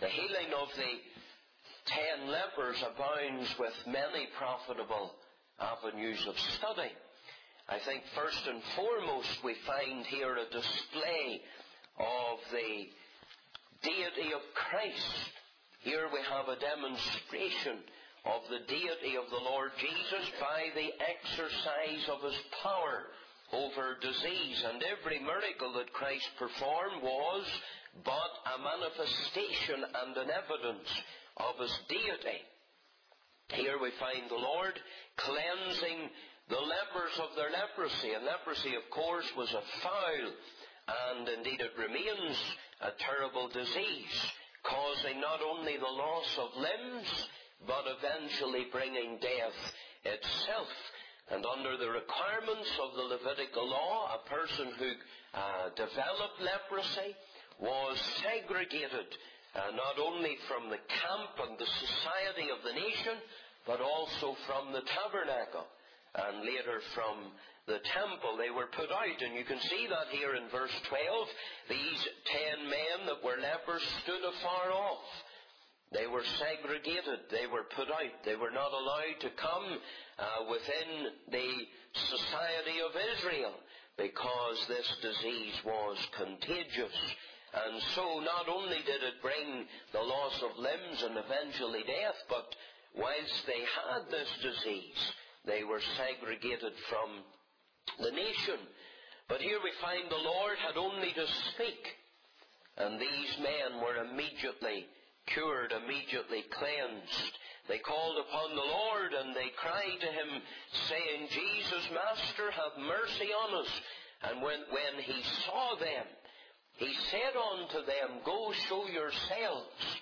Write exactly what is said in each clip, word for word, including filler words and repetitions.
The healing of the ten lepers abounds with many profitable avenues of study. I think first and foremost we find here a display of the deity of Christ. Here we have a demonstration of the deity of the Lord Jesus by the exercise of His power over disease. And every miracle that Christ performed was but a manifestation and an evidence of His deity. Here we find the Lord cleansing the lepers of their leprosy. And leprosy, of course, was a foul, and indeed it remains a terrible disease, causing not only the loss of limbs, but eventually bringing death itself. And under the requirements of the Levitical law, a person who uh, developed leprosy was segregated uh, not only from the camp and the society of the nation, but also from the tabernacle, and later from the temple. They were put out, and you can see that here in verse twelve. These ten men that were lepers stood afar off. They were segregated. They were put out. They were not allowed to come uh, within the society of Israel, because this disease was contagious. And so not only did it bring the loss of limbs and eventually death, but whilst they had this disease, they were segregated from the nation. But here we find the Lord had only to speak, and these men were immediately cured, immediately cleansed. They called upon the Lord, and they cried to Him, saying, Jesus, Master, have mercy on us. And when, when He saw them, He said unto them, Go show yourselves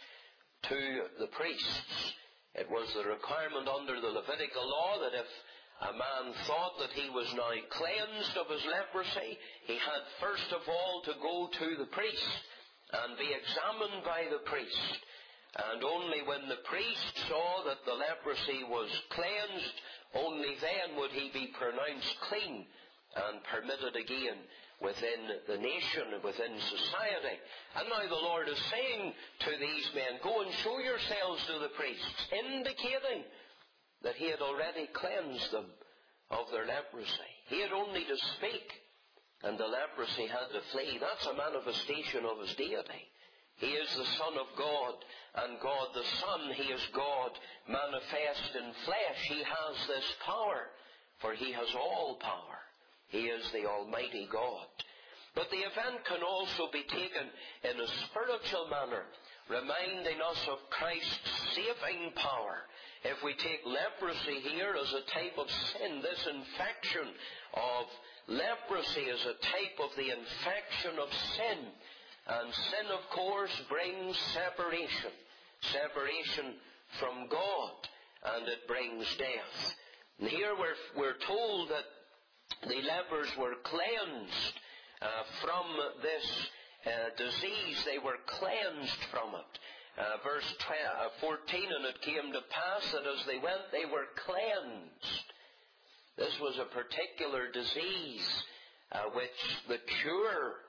to the priests. It was the requirement under the Levitical law that if a man thought that he was now cleansed of his leprosy, he had first of all to go to the priest and be examined by the priest. And only when the priest saw that the leprosy was cleansed, only then would he be pronounced clean and permitted again within the nation, within society. And now the Lord is saying to these men, Go and show yourselves to the priests, indicating that He had already cleansed them of their leprosy. He had only to speak, and the leprosy had to flee. That's a manifestation of His deity. He is the Son of God, and God the Son, He is God manifest in flesh. He has this power, for He has all power. He is the Almighty God. But the event can also be taken in a spiritual manner, reminding us of Christ's saving power. If we take leprosy here as a type of sin, this infection of leprosy is a type of the infection of sin. And sin, of course, brings separation. Separation from God. And it brings death. And here we're, we're told that the lepers were cleansed uh, from this uh, disease. They were cleansed from it. Uh, verse fourteen, and it came to pass that as they went, they were cleansed. This was a particular disease uh, which the cure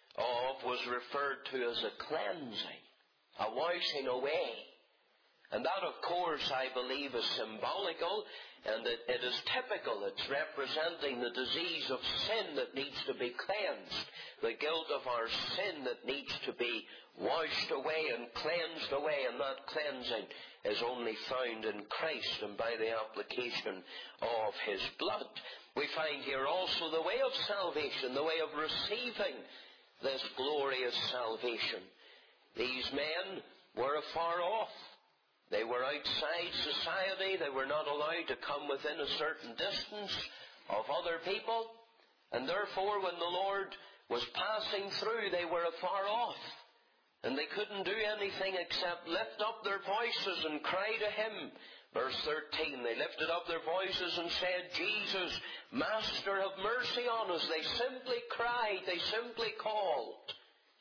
of was referred to as a cleansing, a washing away. And that, of course, I believe is symbolical, and it, it is typical. It's representing the disease of sin that needs to be cleansed, the guilt of our sin that needs to be washed away and cleansed away, and that cleansing is only found in Christ and by the application of His blood. We find here also the way of salvation, the way of receiving this glorious salvation. These men were afar off. They were outside society. They were not allowed to come within a certain distance of other people. And therefore, when the Lord was passing through, they were afar off. And they couldn't do anything except lift up their voices and cry to Him. Verse thirteen, they lifted up their voices and said, Jesus, Master, have mercy on us. They simply cried. They simply called.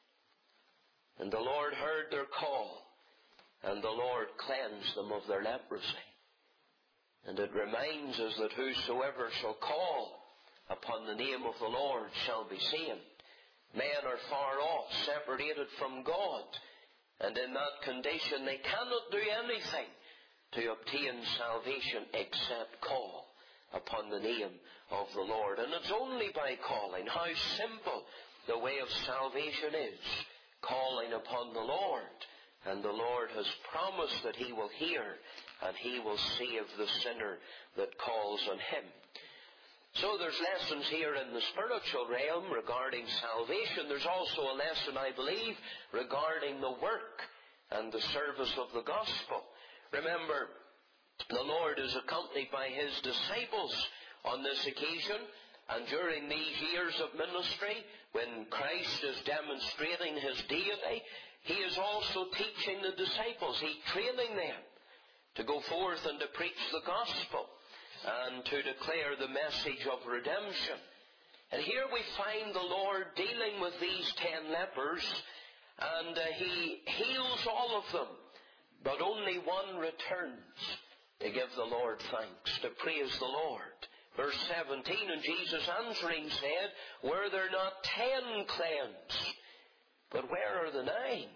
And the Lord heard their call. And the Lord cleansed them of their leprosy. And it reminds us that whosoever shall call upon the name of the Lord shall be saved. Men are far off, separated from God. And in that condition, they cannot do anything to obtain salvation except call upon the name of the Lord. And it's only by calling. How simple the way of salvation is. Calling upon the Lord. And the Lord has promised that He will hear and He will save the sinner that calls on Him. So there's lessons here in the spiritual realm regarding salvation. There's also a lesson, I believe, regarding the work and the service of the gospel. Remember, the Lord is accompanied by His disciples on this occasion. And during these years of ministry, when Christ is demonstrating His deity, He is also teaching the disciples. He's training them to go forth and to preach the gospel and to declare the message of redemption. And here we find the Lord dealing with these ten lepers, and uh, He heals all of them, but only one returns to give the Lord thanks, to praise the Lord. Verse seventeen, and Jesus answering said, were there not ten cleansed? But where are the nine?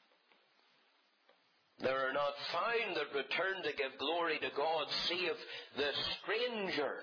There are not found that return to give glory to God, save the stranger.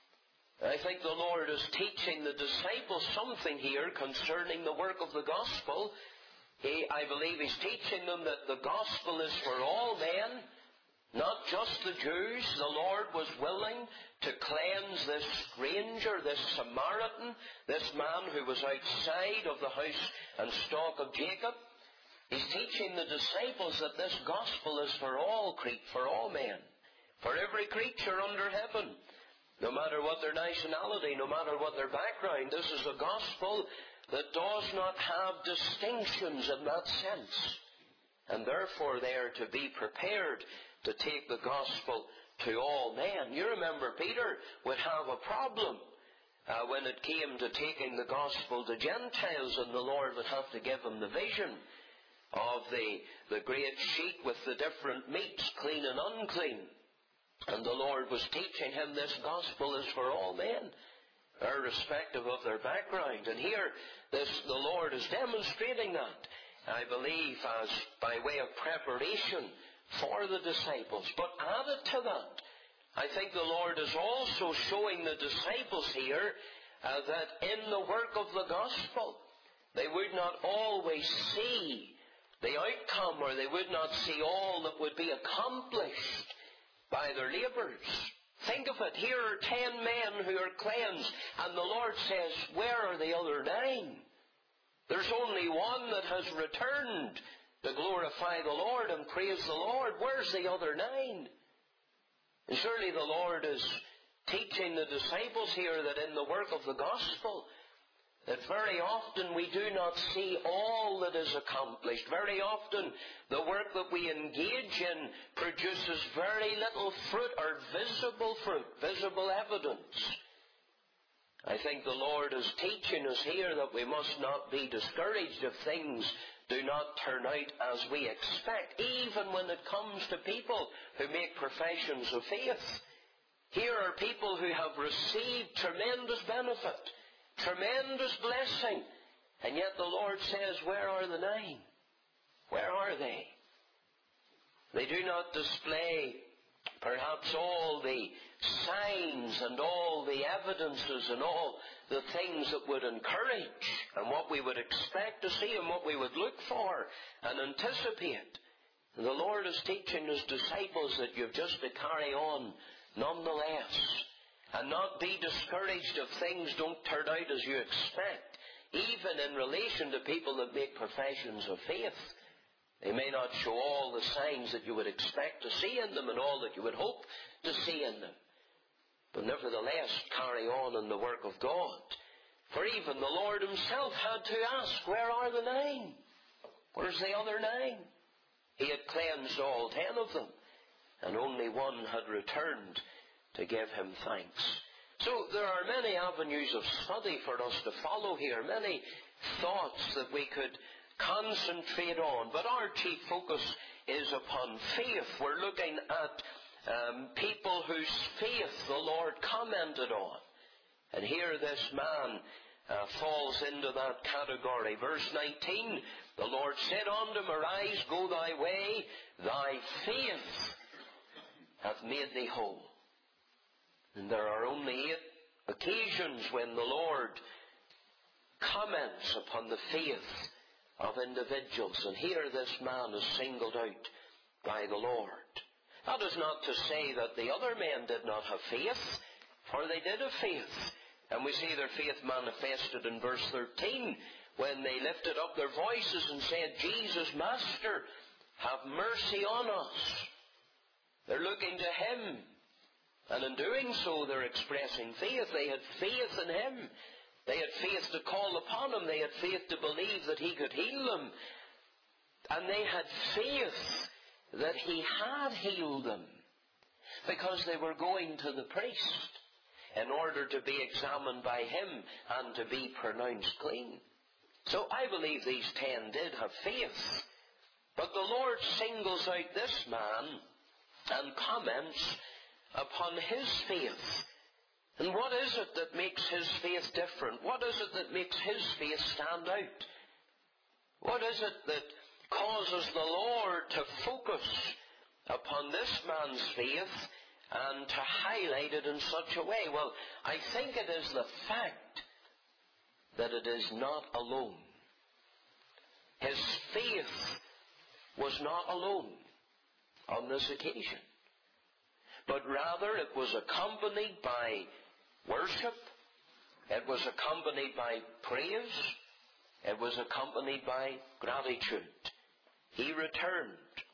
I think the Lord is teaching the disciples something here concerning the work of the gospel. He, I believe He's teaching them that the gospel is for all men, not just the Jews. The Lord was willing to cleanse this stranger, this Samaritan, this man who was outside of the house and stock of Jacob. He's teaching the disciples that this gospel is for all, for all men, for every creature under heaven, no matter what their nationality, no matter what their background. This is a gospel that does not have distinctions in that sense, and therefore they are to be prepared to take the gospel to all men. You remember Peter would have a problem uh, when it came to taking the gospel to Gentiles, and the Lord would have to give him the vision of the, the great sheet with the different meats, clean and unclean. And the Lord was teaching him this gospel is for all men, irrespective of their background. And here this, the Lord is demonstrating that, I believe, as by way of preparation for the disciples. But added to that, I think the Lord is also showing the disciples here uh, that in the work of the gospel, they would not always see the outcome, or they would not see all that would be accomplished by their labours. Think of it. Here are ten men who are cleansed, and the Lord says, where are the other nine? There's only one that has returned to glorify the Lord and praise the Lord. Where's the other nine? And surely the Lord is teaching the disciples here that in the work of the gospel, that very often we do not see all that is accomplished. Very often the work that we engage in produces very little fruit, or visible fruit, visible evidence. I think the Lord is teaching us here that we must not be discouraged if things do not turn out as we expect, even when it comes to people who make professions of faith. Here are people who have received tremendous benefit, tremendous blessing, and yet the Lord says, where are the nine? Where are they? They do not display perhaps all the signs and all the evidences and all the things that would encourage and what we would expect to see and what we would look for and anticipate. And the Lord is teaching His disciples that you've just to carry on nonetheless, and not be discouraged if things don't turn out as you expect, even in relation to people that make professions of faith. They may not show all the signs that you would expect to see in them and all that you would hope to see in them. But nevertheless, carry on in the work of God. For even the Lord Himself had to ask, where are the nine? Where's the other nine? He had cleansed all ten of them, and only one had returned to give Him thanks. So there are many avenues of study for us to follow here, many thoughts that we could concentrate on. But our chief focus is upon faith. We're looking at um, people whose faith the Lord commented on. And here this man uh, falls into that category. Verse nineteen, The Lord said unto him, Arise, go thy way, thy faith hath made thee whole. And there are only eight occasions when the Lord comments upon the faith of individuals. And here this man is singled out by the Lord. That is not to say that the other men did not have faith, for they did have faith. And we see their faith manifested in verse thirteen, when they lifted up their voices and said, Jesus, Master, have mercy on us. They're looking to Him. And in doing so, they're expressing faith. They had faith in Him. They had faith to call upon Him. They had faith to believe that He could heal them. And they had faith that He had healed them, because they were going to the priest in order to be examined by him and to be pronounced clean. So I believe these ten did have faith. But the Lord singles out this man and comments upon his faith. And what is it that makes his faith different? What is it that makes his faith stand out? What is it that causes the Lord to focus upon this man's faith and to highlight it in such a way? Well, I think it is the fact that it is not alone. His faith was not alone on this occasion, but rather it was accompanied by worship, it was accompanied by praise, it was accompanied by gratitude. He returned.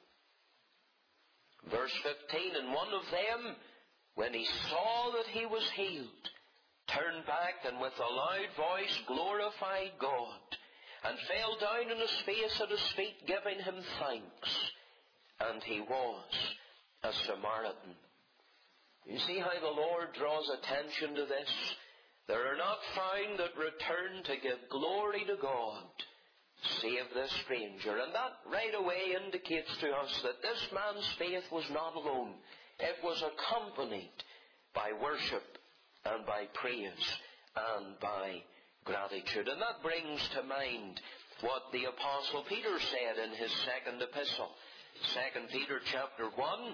Verse fifteen, and one of them, when he saw that he was healed, turned back and with a loud voice glorified God, and fell down on his face at his feet, giving him thanks. And he was a Samaritan. You see how the Lord draws attention to this? There are not found that return to give glory to God, save this stranger. And that right away indicates to us that this man's faith was not alone. It was accompanied by worship and by praise and by gratitude. And that brings to mind what the Apostle Peter said in his second epistle. Second Peter chapter one.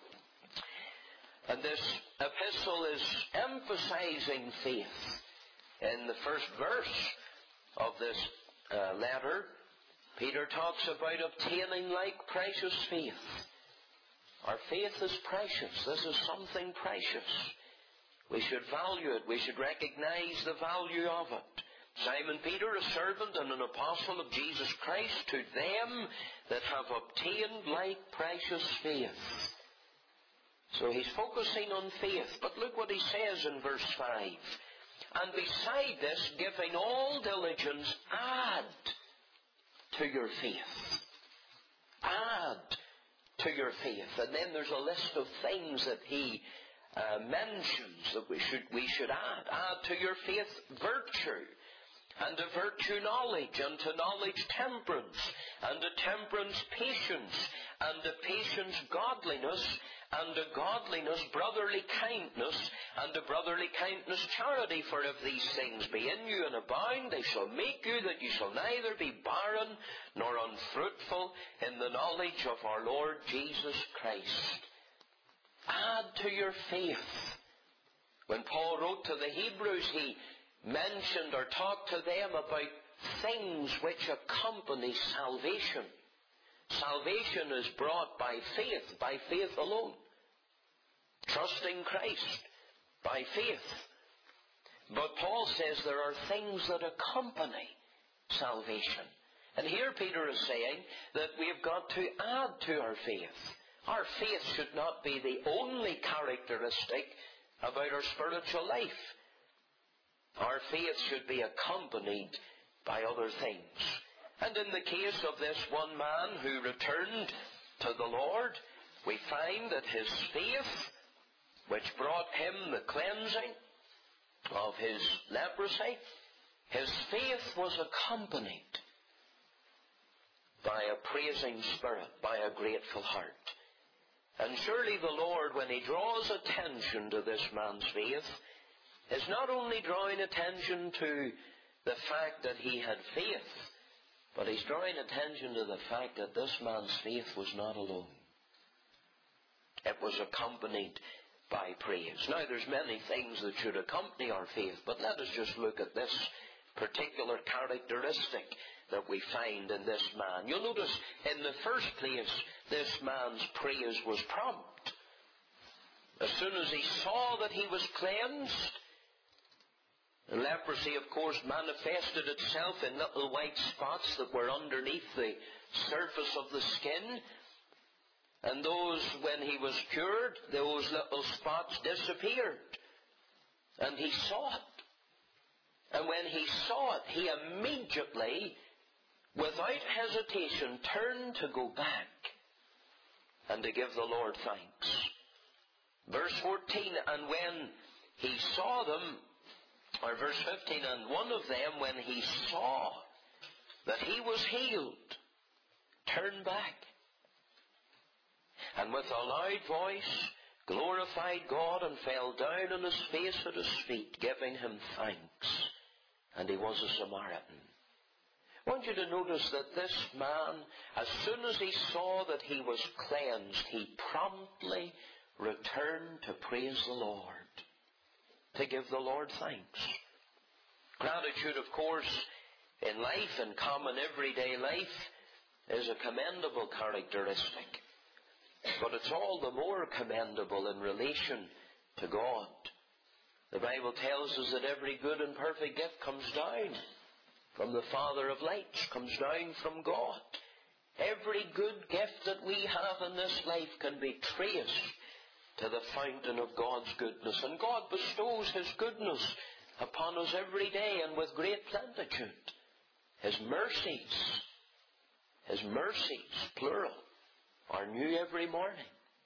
And this epistle is emphasizing faith. In the first verse of this uh, letter, Peter talks about obtaining like precious faith. Our faith is precious. This is something precious. We should value it. We should recognize the value of it. Simon Peter, a servant and an apostle of Jesus Christ, to them that have obtained like precious faith. So he's focusing on faith. But look what he says in verse five. And beside this, giving all diligence, add to your faith. Add to your faith. And then there's a list of things that he uh, mentions that we should, we should add. Add to your faith virtue. And to virtue knowledge, and to knowledge temperance, and to temperance patience, and to patience godliness, and to godliness brotherly kindness, and to brotherly kindness charity. For if these things be in you and abound, they shall make you that you shall neither be barren nor unfruitful in the knowledge of our Lord Jesus Christ. Add to your faith. When Paul wrote to the Hebrews, he mentioned or talked to them about things which accompany salvation. Salvation is brought by faith, by faith alone. Trusting Christ, by faith. But Paul says there are things that accompany salvation. And here Peter is saying that we've got to add to our faith. Our faith should not be the only characteristic about our spiritual life. Our faith should be accompanied by other things. And in the case of this one man who returned to the Lord, we find that his faith, which brought him the cleansing of his leprosy, his faith was accompanied by a praising spirit, by a grateful heart. And surely the Lord, when he draws attention to this man's faith, is not only drawing attention to the fact that he had faith, But he's drawing attention to the fact that this man's faith was not alone. It was accompanied by praise. Now, there's many things that should accompany our faith, but let us just look at this particular characteristic that we find in this man. You'll notice, in the first place, this man's praise was prompt. As soon as he saw that he was cleansed, the leprosy, of course, manifested itself in little white spots that were underneath the surface of the skin. And those, when he was cured, those little spots disappeared. And he saw it. And when he saw it, he immediately, without hesitation, turned to go back and to give the Lord thanks. Verse fourteen, and when he saw them, or verse fifteen, and one of them, when he saw that he was healed, turned back, and with a loud voice glorified God, and fell down on his face at his feet, giving him thanks. And he was a Samaritan. I want you to notice that this man, as soon as he saw that he was cleansed, he promptly returned to praise the Lord, to give the Lord thanks. Gratitude, of course, in life, in common everyday life, is a commendable characteristic. But it's all the more commendable in relation to God. The Bible tells us that every good and perfect gift comes down from the Father of lights, comes down from God. Every good gift that we have in this life can be traced to the fountain of God's goodness. And God bestows his goodness upon us every day, and with great plenitude. His mercies, his mercies, plural, are new every morning.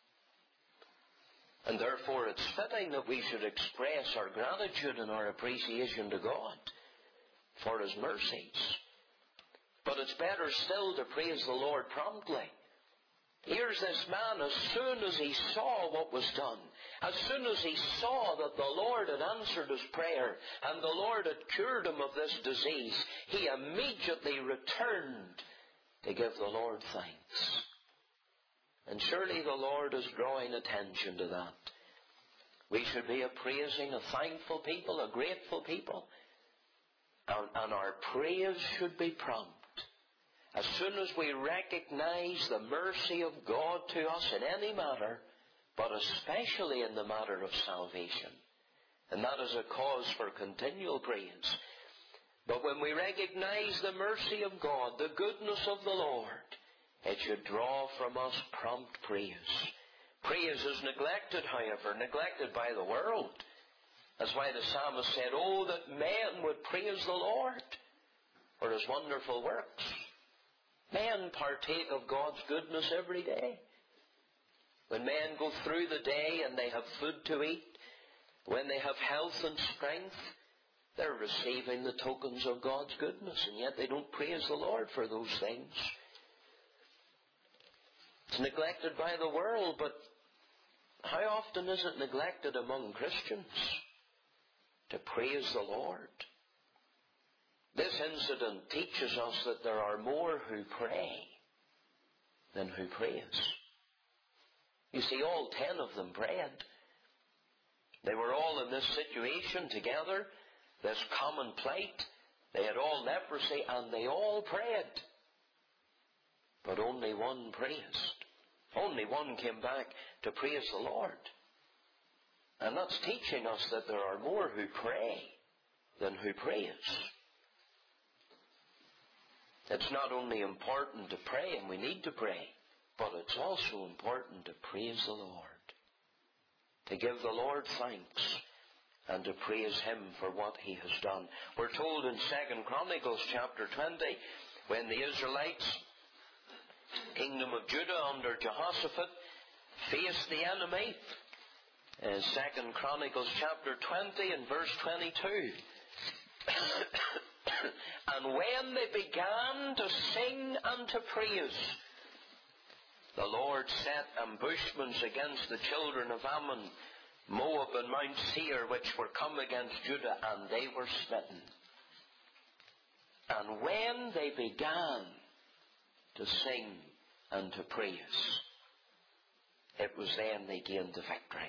And therefore it's fitting that we should express our gratitude and our appreciation to God for his mercies. But it's better still to praise the Lord promptly. Here's this man, as soon as he saw what was done, as soon as he saw that the Lord had answered his prayer and the Lord had cured him of this disease, he immediately returned to give the Lord thanks. And surely the Lord is drawing attention to that. We should be a praising, a thankful people, a grateful people. And, and our praise should be prompt. As soon as we recognize the mercy of God to us in any matter, but especially in the matter of salvation. And that is a cause for continual praise. But when we recognize the mercy of God, the goodness of the Lord, it should draw from us prompt praise. Praise is neglected, however, neglected by the world. That's why the psalmist said, "Oh, that men would praise the Lord for his wonderful works." Men partake of God's goodness every day. When men go through the day and they have food to eat, when they have health and strength, they're receiving the tokens of God's goodness, and yet they don't praise the Lord for those things. It's neglected by the world, but how often is it neglected among Christians to praise the Lord? This incident teaches us that there are more who pray than who praise. You see, all ten of them prayed. They were all in this situation together, this common plight. They had all leprosy, and they all prayed. But only one praised. Only one came back to praise the Lord. And that's teaching us that there are more who pray than who praise. It's not only important to pray, and we need to pray, but it's also important to praise the Lord, to give the Lord thanks, and to praise him for what he has done. We're told in Second Chronicles chapter twenty, when the Israelites, kingdom of Judah under Jehoshaphat, faced the enemy, in Second Chronicles chapter twenty and verse twenty-two, and when they began to sing and to praise, the Lord set ambushments against the children of Ammon, Moab, and Mount Seir, which were come against Judah, and they were smitten. And when they began to sing and to praise, it was then they gained the victory.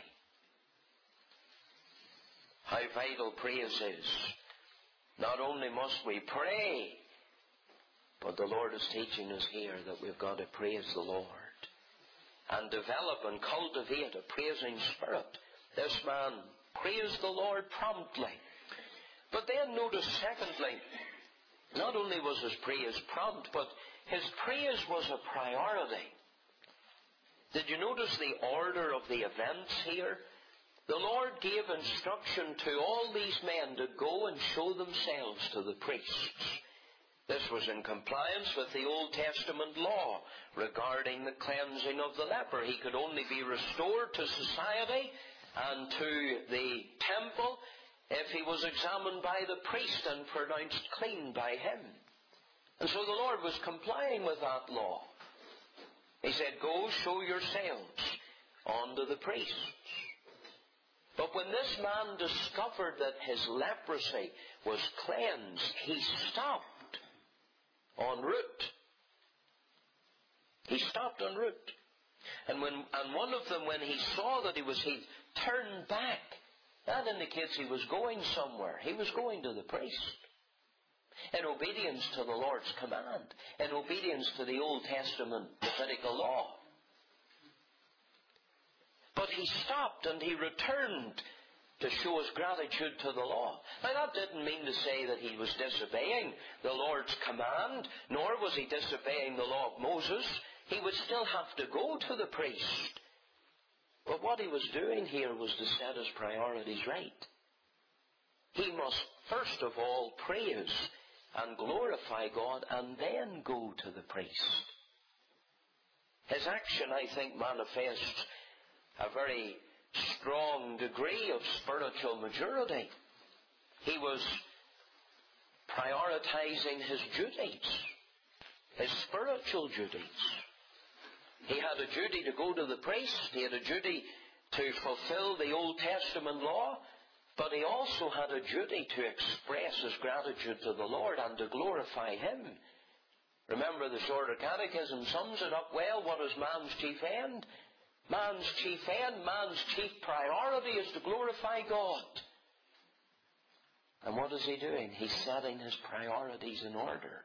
How vital praise is. Not only must we pray, but the Lord is teaching us here that we've got to praise the Lord and develop and cultivate a praising spirit. This man praised the Lord promptly. But then notice, secondly, not only was his praise prompt, but his praise was a priority. Did you notice the order of the events here? The Lord gave instruction to all these men to go and show themselves to the priests. This was in compliance with the Old Testament law regarding the cleansing of the leper. He could only be restored to society and to the temple if he was examined by the priest and pronounced clean by him. And so the Lord was complying with that law. He said, go show yourselves unto the priests. But when this man discovered that his leprosy was cleansed, he stopped en route. He stopped en route. And when and one of them, when he saw that he was healed, turned back. That indicates he was going somewhere. He was going to the priest. In obedience to the Lord's command. In obedience to the Old Testament Levitical law. But he stopped and he returned to show his gratitude to the law. Now that didn't mean to say that he was disobeying the Lord's command, nor was he disobeying the law of Moses. He would still have to go to the priest. But what he was doing here was to set his priorities right. He must first of all praise and glorify God and then go to the priest. His action, I think, manifests a very strong degree of spiritual maturity. He was prioritizing his duties, his spiritual duties. He had a duty to go to the priest. He had a duty to fulfill the Old Testament law. But he also had a duty to express his gratitude to the Lord and to glorify Him. Remember, the Shorter Catechism sums it up well. What is man's chief end? Man's chief end, man's chief priority is to glorify God. And what is he doing? He's setting his priorities in order.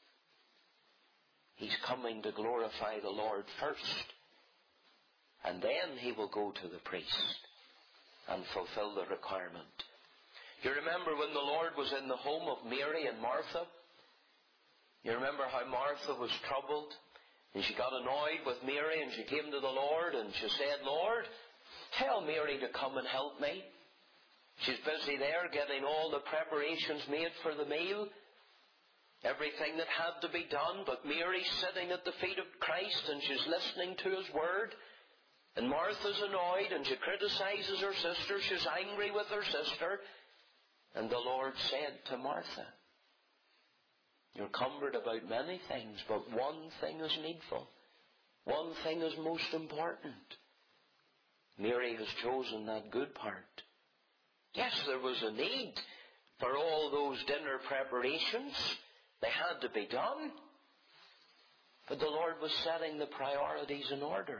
He's coming to glorify the Lord first. And then he will go to the priest and fulfill the requirement. You remember when the Lord was in the home of Mary and Martha? You remember how Martha was troubled? And she got annoyed with Mary and she came to the Lord and she said, Lord, tell Mary to come and help me. She's busy there getting all the preparations made for the meal. Everything that had to be done, but Mary's sitting at the feet of Christ and she's listening to His Word. And Martha's annoyed and she criticizes her sister. She's angry with her sister. And the Lord said to Martha, you're cumbered about many things, but one thing is needful. One thing is most important. Mary has chosen that good part. Yes, there was a need for all those dinner preparations. They had to be done. But the Lord was setting the priorities in order.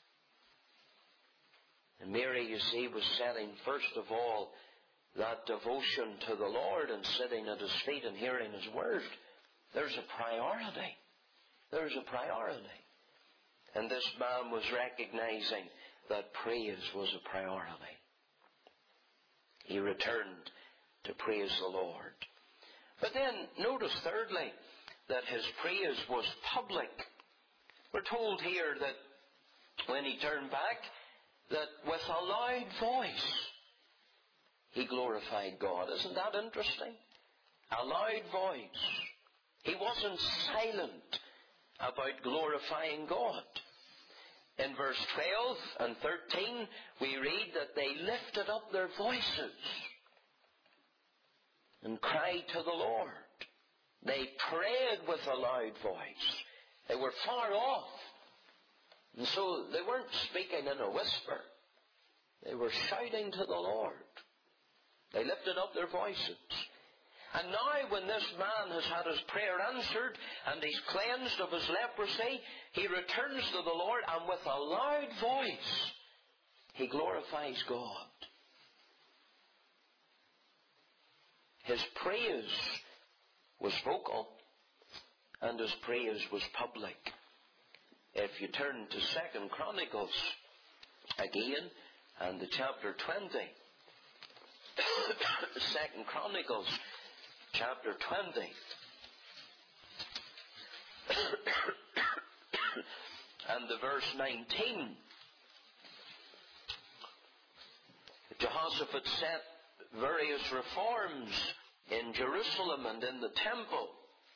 And Mary, you see, was setting first of all that devotion to the Lord and sitting at His feet and hearing His Word. There's a priority. There's a priority. And this man was recognizing that praise was a priority. He returned to praise the Lord. But then, notice thirdly, that his praise was public. We're told here that when he turned back, that with a loud voice, he glorified God. Isn't that interesting? A loud voice. He wasn't silent about glorifying God. In verse twelve and thirteen, we read that they lifted up their voices and cried to the Lord. They prayed with a loud voice. They were far off. And so they weren't speaking in a whisper. They were shouting to the Lord. They lifted up their voices. And now when this man has had his prayer answered and he's cleansed of his leprosy, he returns to the Lord, and with a loud voice he glorifies God. His praise was vocal and his praise was public. If you turn to Second Chronicles again, and the chapter twenty, Second Chronicles chapter twenty, and the verse nineteen, Jehoshaphat set various reforms in Jerusalem and in the temple.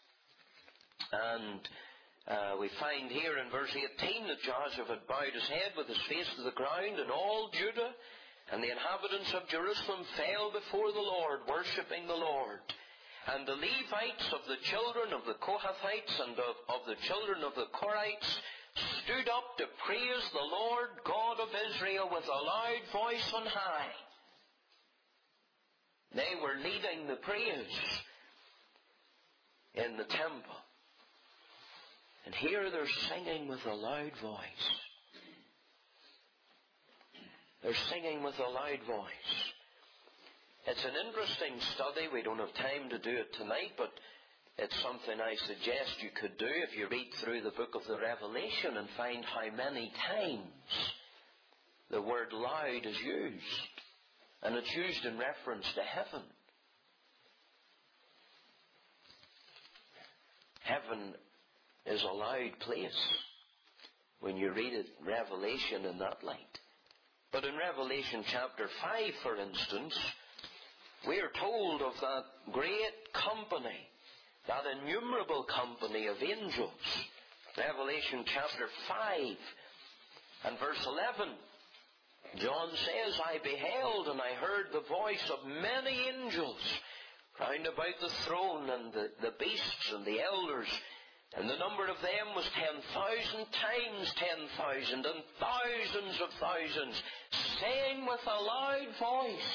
And uh, we find here in verse eighteen that Jehoshaphat bowed his head with his face to the ground, and all Judah and the inhabitants of Jerusalem fell before the Lord, worshipping the Lord. And the Levites of the children of the Kohathites and of, of the children of the Korites stood up to praise the Lord God of Israel with a loud voice on high. They were leading the praise in the temple. And here they're singing with a loud voice. They're singing with a loud voice. It's an interesting study. We don't have time to do it tonight, but it's something I suggest you could do if you read through the book of the Revelation and find how many times the word loud is used. And it's used in reference to heaven. Heaven is a loud place when you read it, Revelation, in that light. But in Revelation chapter five, for instance, we are told of that great company, that innumerable company of angels. Revelation chapter five and verse eleven. John says, I beheld and I heard the voice of many angels round about the throne, and the, the beasts and the elders, and the number of them was ten thousand times ten thousand, and thousands of thousands, saying with a loud voice,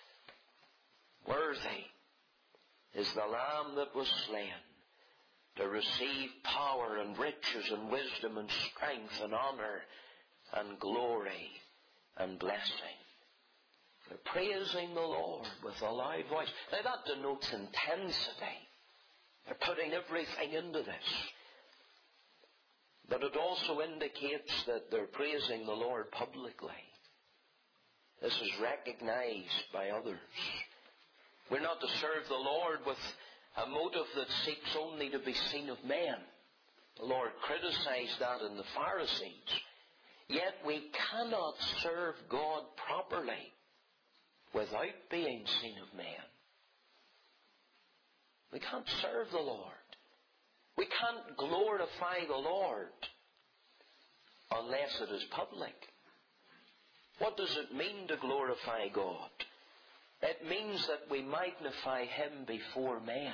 Worthy is the Lamb that was slain to receive power and riches and wisdom and strength and honour and glory and blessing. They're praising the Lord with a loud voice. Now that denotes intensity. They're putting everything into this. But it also indicates that they're praising the Lord publicly. This is recognized by others. We're not to serve the Lord with a motive that seeks only to be seen of men. The Lord criticized that in the Pharisees. Yet we cannot serve God properly without being seen of men. We can't serve the Lord. We can't glorify the Lord unless it is public. What does it mean to glorify God? It means that we magnify Him before men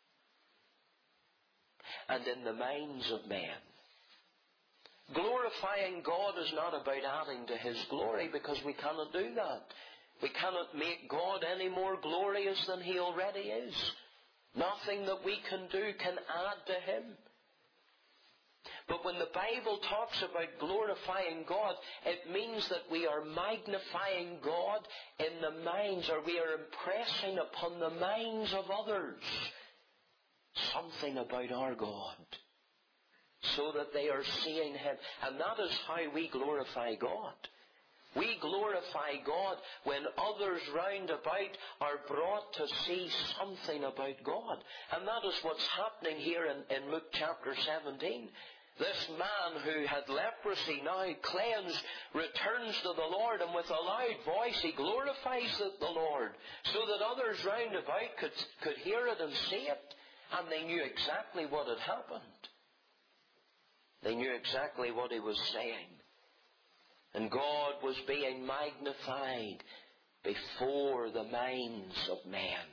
and in the minds of men. Glorifying God is not about adding to His glory, because we cannot do that. We cannot make God any more glorious than He already is. Nothing that we can do can add to Him. But when the Bible talks about glorifying God, it means that we are magnifying God in the minds, or we are impressing upon the minds of others something about our God, so that they are seeing Him. And that is how we glorify God. We glorify God when others round about are brought to see something about God. And that is what's happening here in, in Luke chapter seventeen. This man who had leprosy, now cleansed, returns to the Lord, and with a loud voice he glorifies the Lord, so that others round about could, could hear it and see it. And they knew exactly what had happened. They knew exactly what he was saying. And God was being magnified before the minds of men.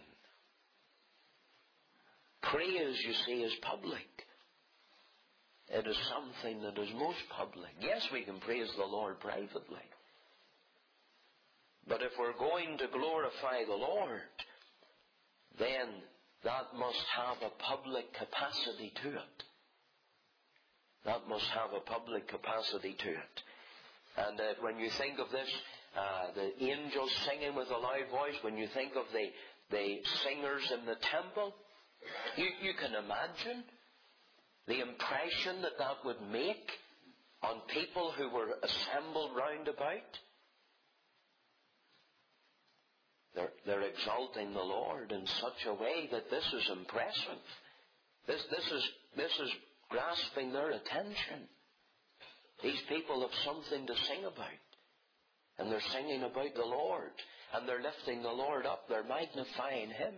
Praise, you see, is public. It is something that is most public. Yes, we can praise the Lord privately. But if we're going to glorify the Lord, then that must have a public capacity to it. That must have a public capacity to it. And uh, when you think of this, uh, the angels singing with a loud voice, when you think of the, the singers in the temple, you, you can imagine the impression that that would make on people who were assembled round about. They're, they're exalting the Lord in such a way that this is impressive. This, this is, this is grasping their attention. These people have something to sing about. And they're singing about the Lord. And they're lifting the Lord up. They're magnifying Him.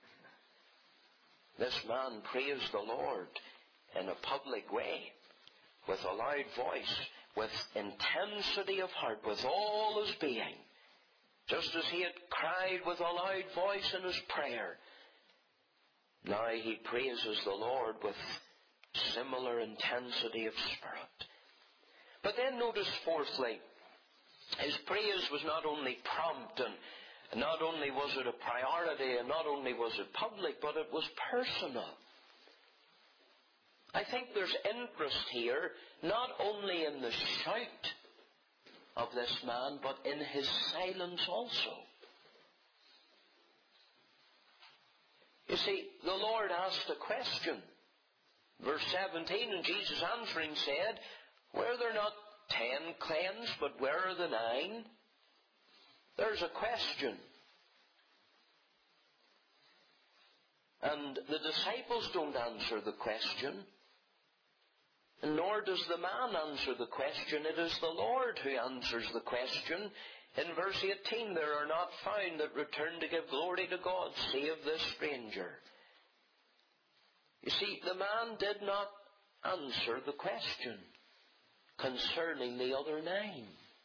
This man praised the Lord in a public way, with a loud voice, with intensity of heart, with all his being. Just as he had cried with a loud voice in his prayer, now he praises the Lord with similar intensity of spirit. But then notice fourthly, his praise was not only prompt, and not only was it a priority, and not only was it public, but it was personal. I think there's interest here, not only in the shout of this man, but in his silence also. You see, the Lord asked a question. Verse seventeen, and Jesus answering said, were there not ten cleansed, but where are the nine? There's a question. And the disciples don't answer the question. Nor does the man answer the question. It is the Lord who answers the question. In verse eighteen, there are not found that return to give glory to God, save this stranger. You see, the man did not answer the question concerning the other nine.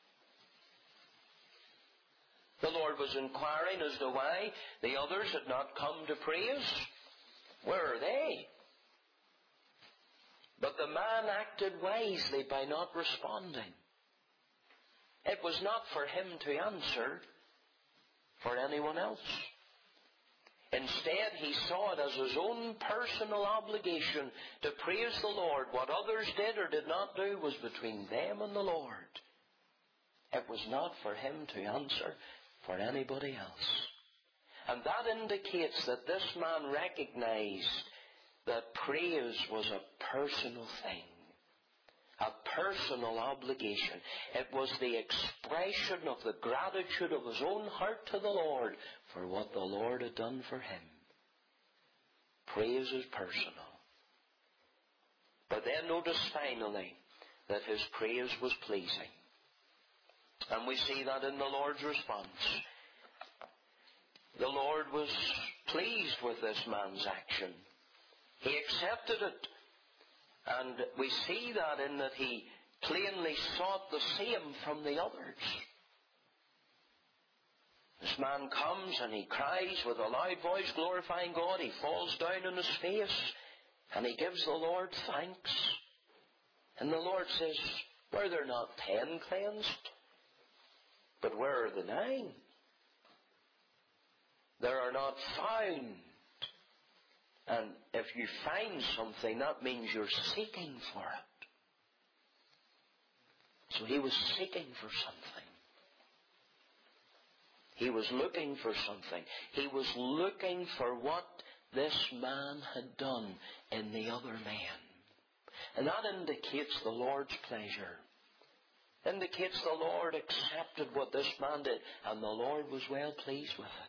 The Lord was inquiring as to why the others had not come to praise. Where are they? But the man acted wisely by not responding. It was not for him to answer for anyone else. Instead, he saw it as his own personal obligation to praise the Lord. What others did or did not do was between them and the Lord. It was not for him to answer for anybody else. And that indicates that this man recognized that praise was a personal thing, a personal obligation. It was the expression of the gratitude of his own heart to the Lord for what the Lord had done for him. Praise is personal. But then notice finally that his praise was pleasing. And we see that in the Lord's response. The Lord was pleased with this man's action. He accepted it. And we see that in that he plainly sought the same from the others. This man comes and he cries with a loud voice, glorifying God. He falls down on his face and he gives the Lord thanks. And the Lord says, were there not ten cleansed? But where are the nine? There are not found. And if you find something, that means you're seeking for it. So he was seeking for something. He was looking for something. He was looking for what this man had done in the other man. And that indicates the Lord's pleasure. Indicates the Lord accepted what this man did, and the Lord was well pleased with it.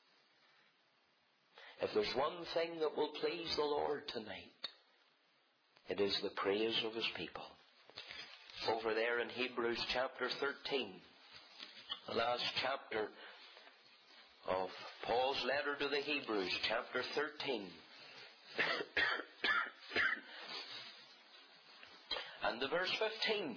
If there's one thing that will please the Lord tonight, it is the praise of His people. Over there in Hebrews chapter thirteen, the last chapter of Paul's letter to the Hebrews, chapter thirteen. And the verse fifteen.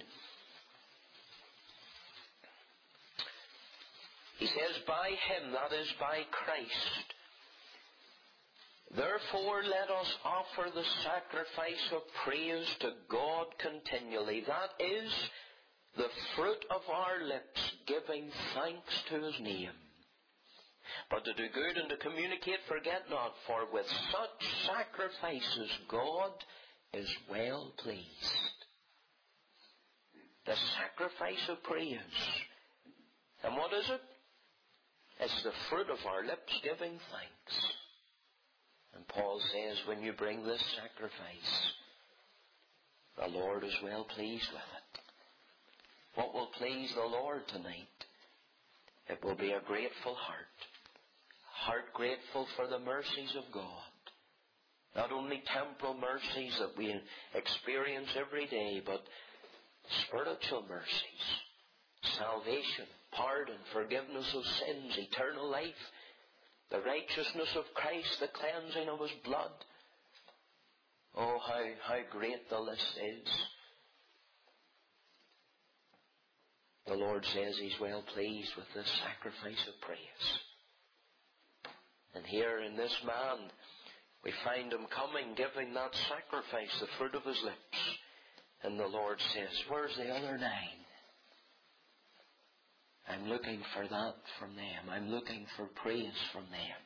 He says, by Him, that is by Christ, therefore let us offer the sacrifice of praise to God continually. That is the fruit of our lips, giving thanks to His name. But to do good and to communicate, forget not, for with such sacrifices God is well pleased. The sacrifice of praise. And what is it? It's the fruit of our lips giving thanks. And Paul says, when you bring this sacrifice, the Lord is well pleased with it. What will please the Lord tonight? It will be a grateful heart. Heart grateful for the mercies of God. Not only temporal mercies that we experience every day, but spiritual mercies. Salvation, pardon, forgiveness of sins, eternal life, the righteousness of Christ, the cleansing of His blood. Oh, how, how great the list is. The Lord says He's well pleased with this sacrifice of praise. And here in this man, we find him coming, giving that sacrifice, the fruit of his lips. And the Lord says, where's the other nine? I'm looking for that from them. I'm looking for praise from them.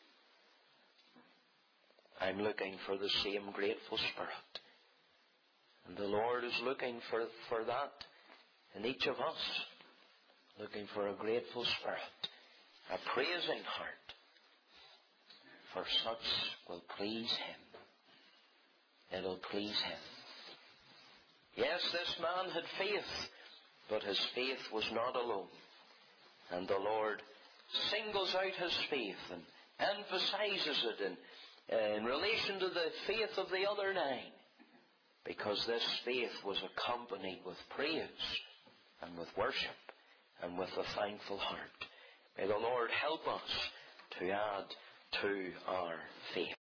I'm looking for the same grateful spirit. And the Lord is looking for, for that in each of us. Looking for a grateful spirit, a praising heart. For such will please Him. It'll please Him. Yes, this man had faith, but his faith was not alone. And the Lord singles out his faith and emphasizes it in, in relation to the faith of the other nine. Because this faith was accompanied with praise and with worship and with a thankful heart. May the Lord help us to add to our faith.